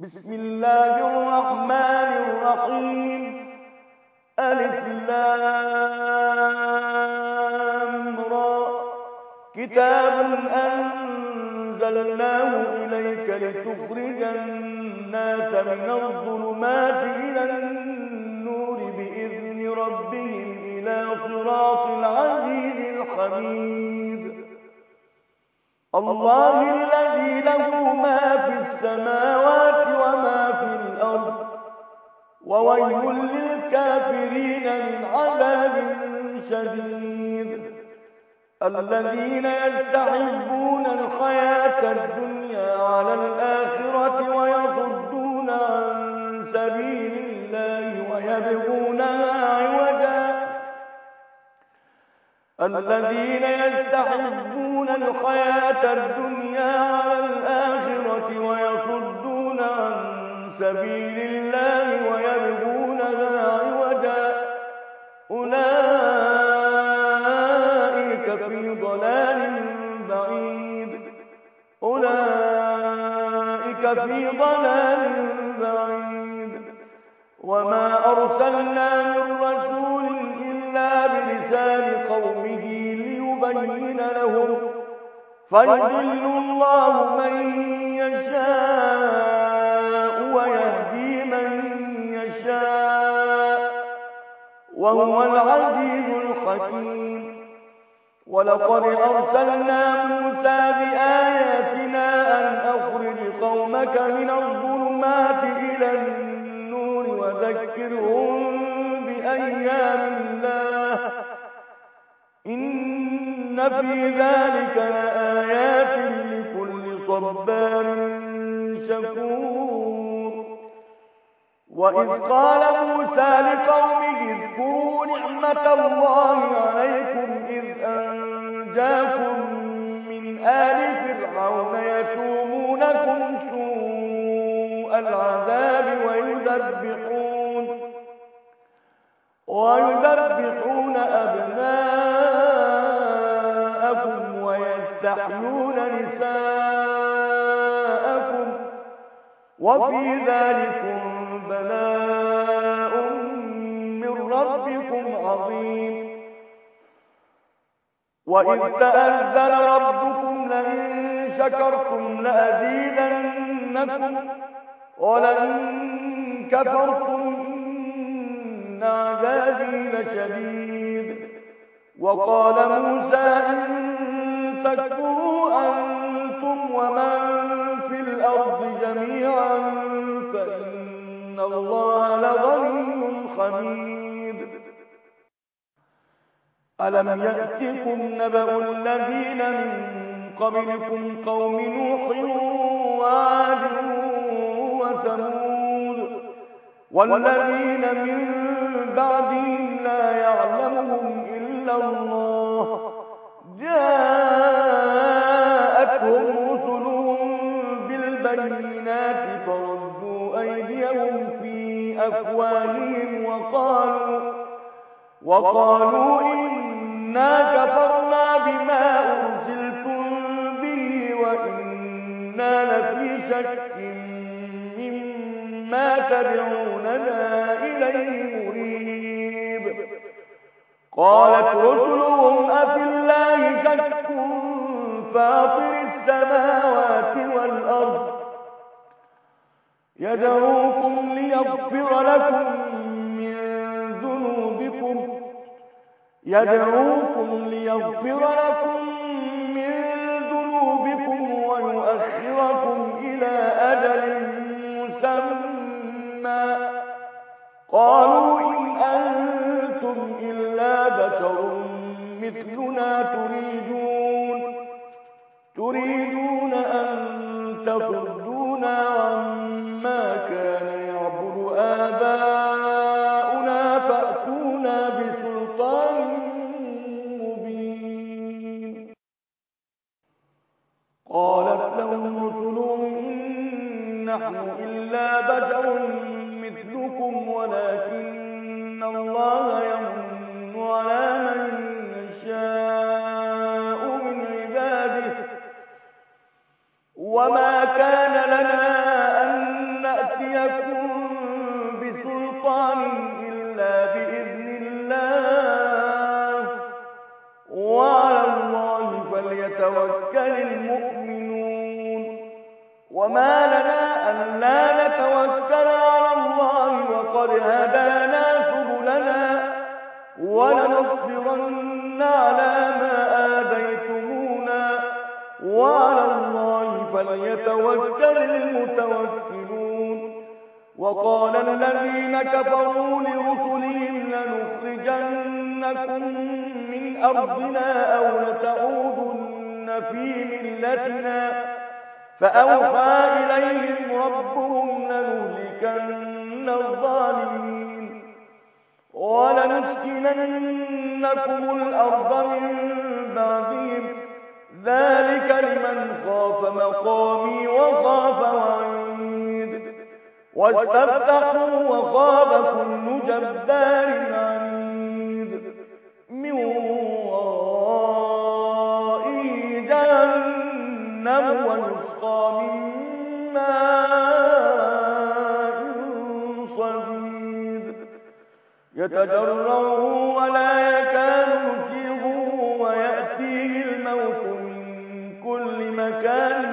بسم الله الرحمن الرحيم. ألف لام را. كتاب أنزلناه إليك لتخرج الناس من الظلمات إلى النور بإذن ربهم إلى صراط العزيز الحميد. الله الذي له ما في السماوات وما في الأرض، وويل للكافرين من عذاب شديد. الذين يستحبون الحياة الدنيا على الآخرة ويصدون عن سبيل الله ويبغونها عوجا. الذين يستحبون الحياة الدنيا على الآخرة ويصدون عن سبيل الله ويبغونها عوجا أولئك في ضلال بعيد. وما أرسلنا من رسول إلا بلسان قومه ليبين لهم، فيضل الله من يشاء ويهدي من يشاء، وهو العزيز الحكيم. ولقد أرسلنا موسى بآياتنا أن أخرج قومك من الظلمات إلى النور وذكرهم بأيام الله، إن في ذلك لآيات لكل صبار شكور. وإذ قال موسى لقومه اذكروا نعمة الله عليكم إذ أنجاكم من آل فرعون يسومونكم سوء العذاب ويذبحون أبناءكم ويستحيون نساءكم، وفي ذلكم بلاء من ربكم عظيم. وإذ تأذن ربكم لئن شكرتم لأزيدنكم ولئن كفرتم إن عذابي لشديد. وقال موسى إن تكفروا أنتم ومن في الأرض جميعا فإن الله لغني حميد. ألم يأتكم نبأ الذين من قبلكم قوم نوح وعاد وثمود والذين من بعدهم لا يعلمهم إلا الله، جاءتهم رسلهم بالبينات فردوا أيديهم في أفواههم وقالوا إنا كفرنا بما أرسلتم به وإنا لفي شك مما تدعوننا إليه مريب. قالت رسلهم أفي الله شك فاطر السماوات والأرض يدعوكم ليغفر لكم من ذنوبكم ويؤخركم إلى أجل مسمى. قالوا إن أنتم إلا بشر مثلنا تريدون أن تصدونا عما كان يعبد آباؤنا فأتونا بسلطان مبين. قالت لهم رسلهم إن نحن إلا بشر مثلكم ولكن الله يمن على من يشاء من عباده وما كان لنا أن وما لنا ألا نتوكل على الله وقد هدانا سبلنا ولنصبرن على ما آذيتمونا وعلى الله فليتوكل المتوكلون. وقال الذين كفروا لرسلهم لنخرجنكم من أرضنا أو لتعودن في ملتنا فأوحى إليهم ربهم لنهلكن الظالمين ولنسكننكم الأرض من بعدهم ذلك لمن خاف مقامي وخاف وعيد واستفتحوا وخاب كل جبار عنيد من ورائه جهنم ويسقى من ماء صديد يتجرعه ولا يكاد يسيغه ويأتيه الموت من كل مكان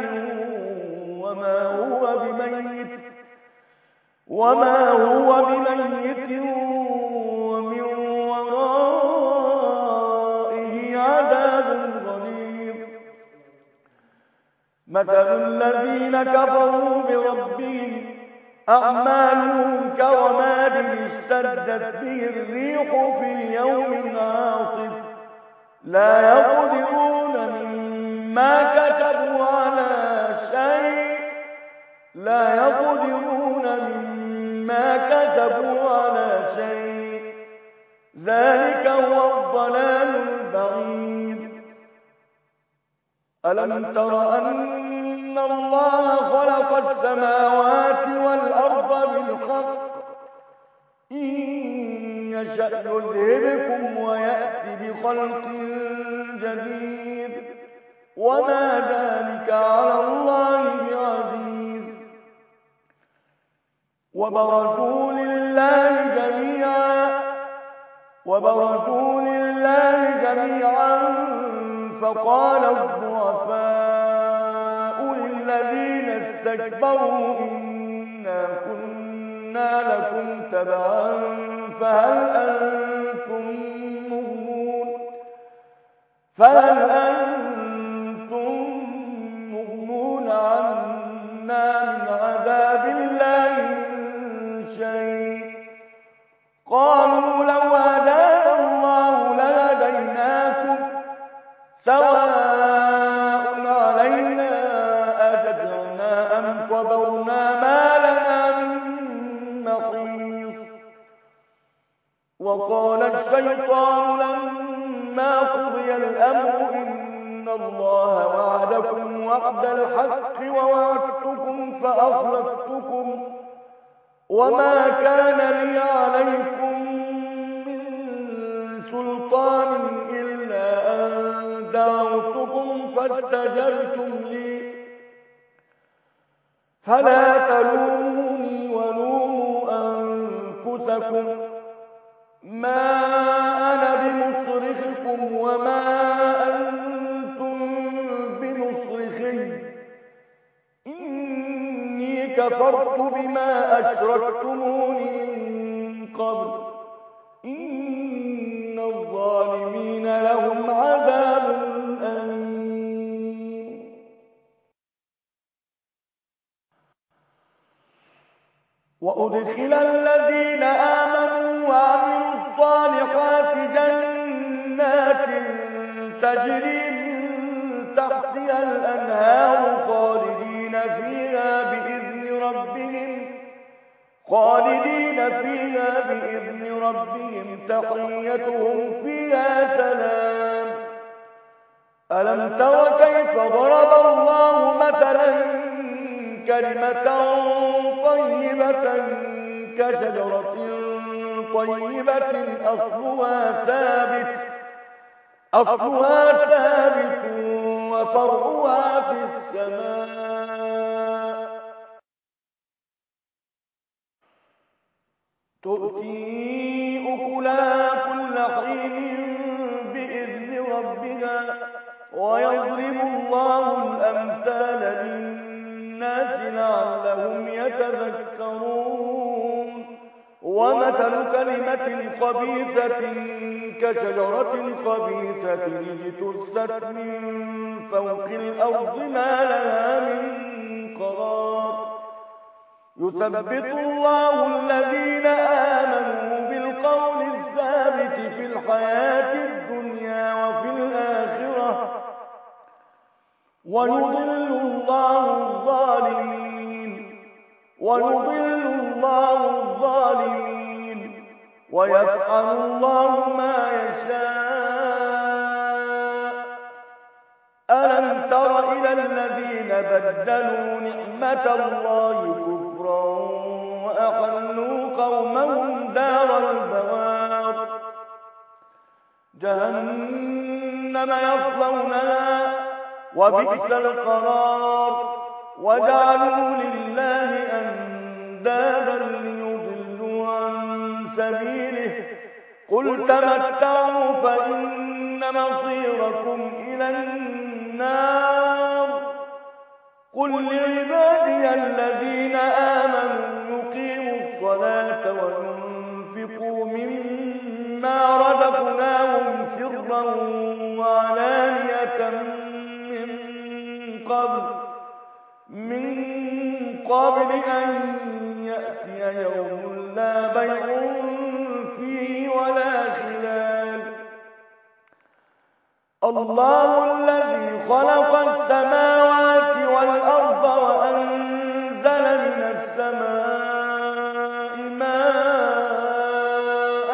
وما هو بميت ومن ورائه عذاب غليظ. مثل الذين كفروا بربهم أعمالهم كرماد اشتدت به الريح في يوم عاصف لا يقدرون مما كسبوا على شيء ذلك هو الضلال البعيد. ألم تر أن الله خلق السماوات والأرض بالحق إن يشأ يذهبكم ويأتي بخلق جديد وما ذلك على الله بعزيز. وبرزوا لله جميعا فقال الضعفاء للذين استكبروا إنا كنا لكم تبعا فهل أنتم مغنون عنا من عذاب الله من شيء قالوا لو هدانا الله لهديناكم سواء علينا أجزعنا أم صبرنا ما لنا من محيص. وقال الشيطان لما قضي الأمر إن الله وعدكم وعد الحق ووعدتكم فأخلفتكم وما كان لي عليكم من سلطان إلا أن دعوتكم فاستجبتم لي فلا تلوموني ولوموا أنفسكم ما أنا بمصرخكم وما أنتم بمصرخي إني كفرت بما أشركتموني من قبل إن الظالمين لهم عذاب أليم. وأدخل الذين آمنوا وعملوا الصالحات جنات تجري من تحتها الأنهار خالدين فيها بإذن ربهم تحيتهم فيها سلام. ألم تر كيف ضرب الله مثلا كلمة طيبة كشجرة طيبة أصلها ثابت وفرعها في السماء تؤتي أكلها كل حين بإذن ربها ويضرب الله الأمثال للناس يتذكرون ومثل كلمة خبيثة كشجرة خبيثة اجتثت من فوق الأرض ما لها من قرار يثبت الله الذين آمنوا بالقول الثابت في الحياة الدنيا وفي الآخرة ويضل الله الظالمين ويفعل الله ما يشاء. ألم تر إلى الذين بدلوا نعمة الله كفرا وأحلوا قومهم دار البوار جهنم يصلونها وبئس القرار وجعلوا لله أندادا ليضلوا عن سبيله قل تمتعوا فإن مصيركم إلى النار قل لعبادي الذين آمنوا يقيموا الصلاة وينفقوا مما رزقناهم سرا وعلانية من قبل أن يأتي يوم لا بيع فيه ولا خلال الله الذي خلق السماوات والأرض وأنزل من السماء ماء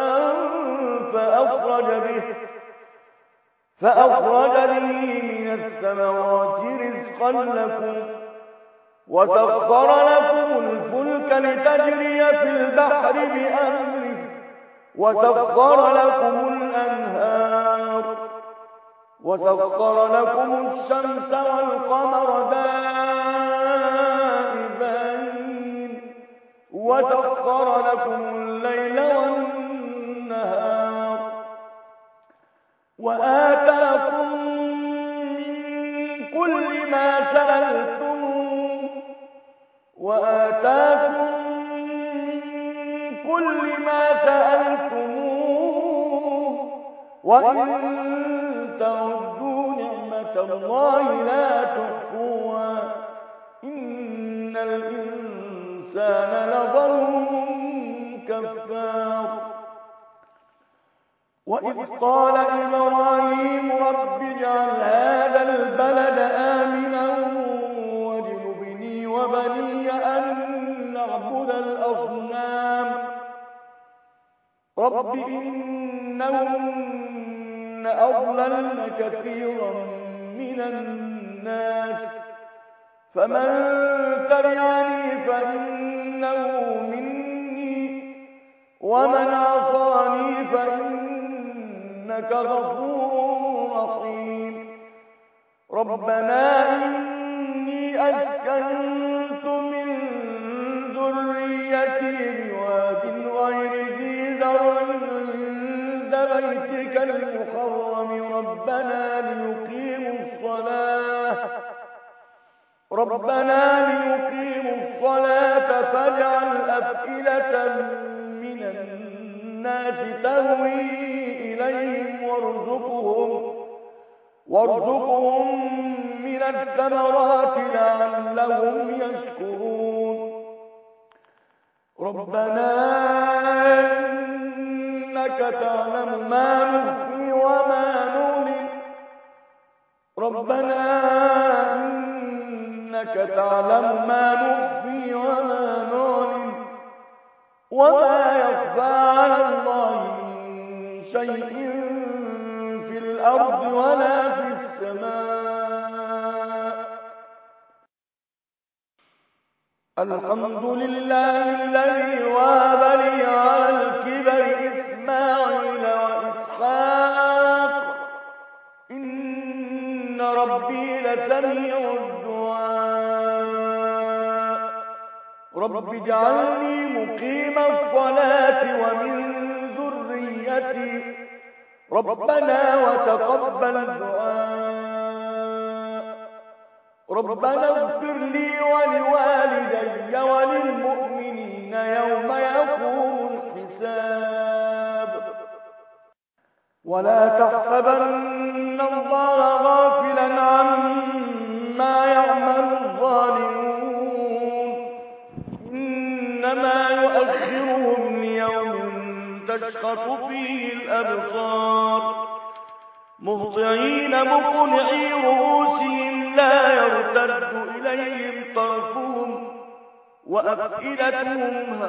فأخرج به من الثمرات رزقا لكم وسخر لكم الفلك لتجري في البحر بأمره وسخر لكم الأنهار وسخر لكم الشمس والقمر دائبين وسخر لكم الليل والنهار وآتاكم من كل ما سألتموه وإن تعدوا نعمة الله لا تحصوها إن الإنسان لظلوم كفار وإذ قال إبراهيم رب اجعل هذا البلد آمنا واجنبني وبني أن نعبد الأصنام رب إنهن أضللن كثيرا من الناس فمن تبعني فإنه مني ومن عصاني فإنك غفور رحيم ربنا إني أسكنت من ذريتي بواد غير ذي زرع عند بيتك المحرم ربنا ليقيموا الصلاة فاجعل أفئدة من الناس تهوي إليهم وارزقهم من الثمرات لعلهم يشكرون ربنا إنك تعلم ما نخفي وما نعلن وما يخفى على الله من شيء في الأرض ولا في السماء الحمد لله الذي وهب لي على الكبر إسماعيل وإسحاق إن ربي لسميع الدعاء رب اجعلني مقيم الصلاة ومن ذريتي ربنا وتقبل دعاء ربنا اغفر لي ولوالدي وللمؤمنين ولا تحسبن الله غافلا عما يعمل الظالمون إنما يؤخرهم ليوم تشخص فيه الأبصار مهطعين مقنعي رؤوسهم لا يرتد إليهم طرفهم وأفئدتهم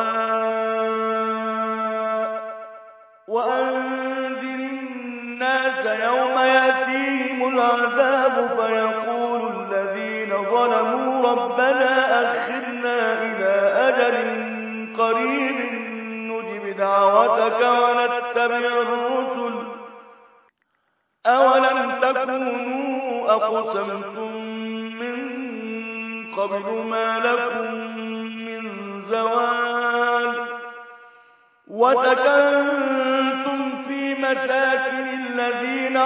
هواء وأنذر الناس يوم يأتيهم العذاب فيقول الذين ظلموا ربنا أخرنا إلى أجل قريب نجب دعوتك ونتبع الرسل أولم تكونوا أقسمتم من قبل ما لكم من زوال وسكنتم في مساكن الذين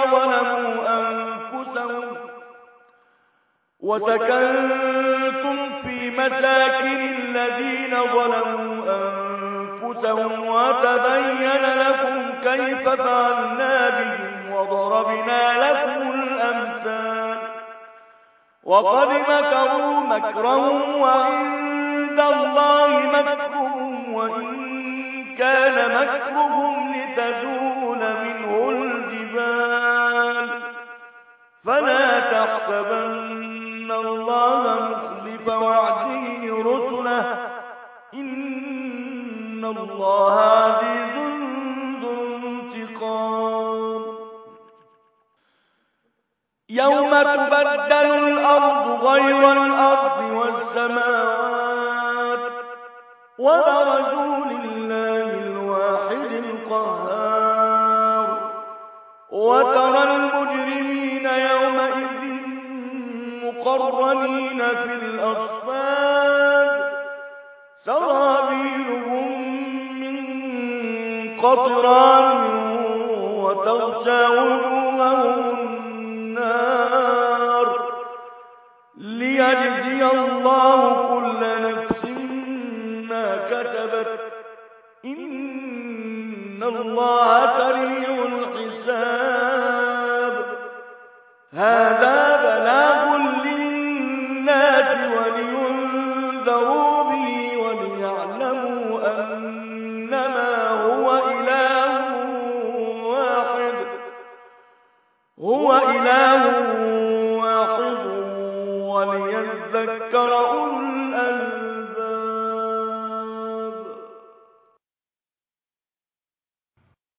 ظلموا أنفسهم وتبين لكم كيف فعلنا بهم وضربنا لكم الأمثال وقد مكروا مكرهم وعند الله مكرهم وإن كان مكرهم لتزول منه الجبال فلا تحسبن الله مخلف وعده رسله إن الله عزيز ذو انتقام يوم تبدل الأرض غير الأرض والسماوات وبرزوا لله الواحد القهار وترى المجرمين يومئذ مقرنين في الأصفاد سرابيلهم من قطران وتغشى وجوههم النار ليجزي الله كل نفس ما كسبت إن الله سريع الحساب هذا بلاغ للناس ولينذروا به وليعلموا أنما هو إله